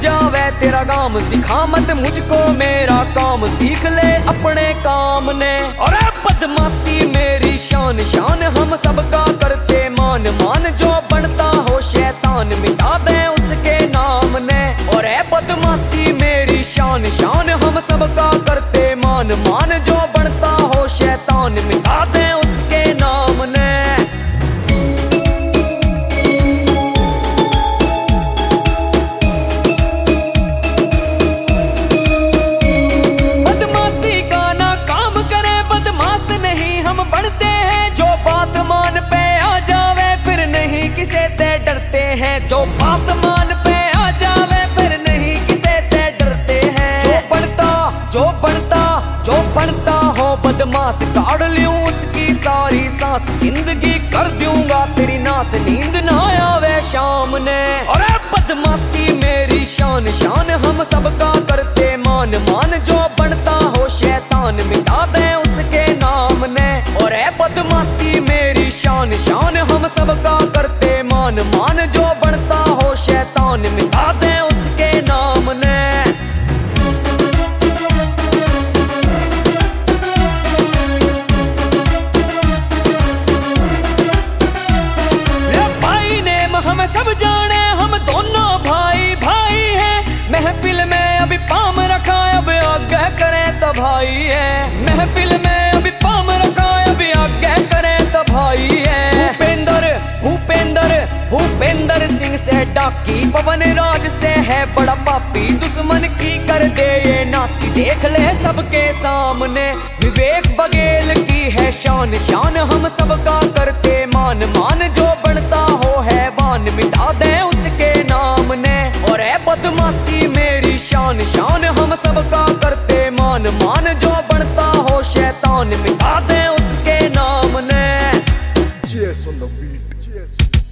जावे तेरा काम, सिखा मत मुझको मेरा काम, सीख ले अपने काम ने। और बदमाशी मेरी शान शान, हम सबका करते मान मान, जो बनता हो शैतान मिटा दे उसके नाम ने। और बदमाशी मेरी शान शान, हम सबका करते मान मान, जो बनता हो शैतान मिटा दे उसके नाम ने। बदमाशी का ना काम करे, बदमाश नहीं हम बनते हैं, जो बात मान पे आ जावे फिर नहीं किसे ते डरते हैं, जो बात मान पे आ जावे फिर नहीं किसे ते डरते हैं। जो बनता हो बदमाश, काढ़ लूं उसकी सारी सांस, जिंदगी कर दूंगा तेरी नास, नींद ना आवे शाम ने। और बदमाशी मेरी शान शान, हम सबका करते मान मान, जो बनता हो शैतान मिटा दे उसके नाम ने। और बदमाशी मेरी शान शान, हम सबका करते मान मान, जो बनता हो शैतान मिटा दे उसके नाम ने। हम सब जाने हम दोनों भाई भाई हैं, महफिल में अभी पाम रखा अब आगे करे तो भाई है, महफिल में अभी पाम रखा अभी आगे करे तो भाई है। भूपेंद्र सिंह से डाकी, पवन राज से है बड़ा पापी, दुश्मन की कर दे ये नासी, देख ले सबके सामने। विवेक बघेल की है शान शान, हम सबका करते मान मान, जो बनता हो हैवान मिटा दे उसके नाम ने। और बदमाशी मेरी शान शान, हम सबका करते मान मान, जो बनता हो शैतान मिटा दे उसके नाम ने। Cheers on the beat. Cheers.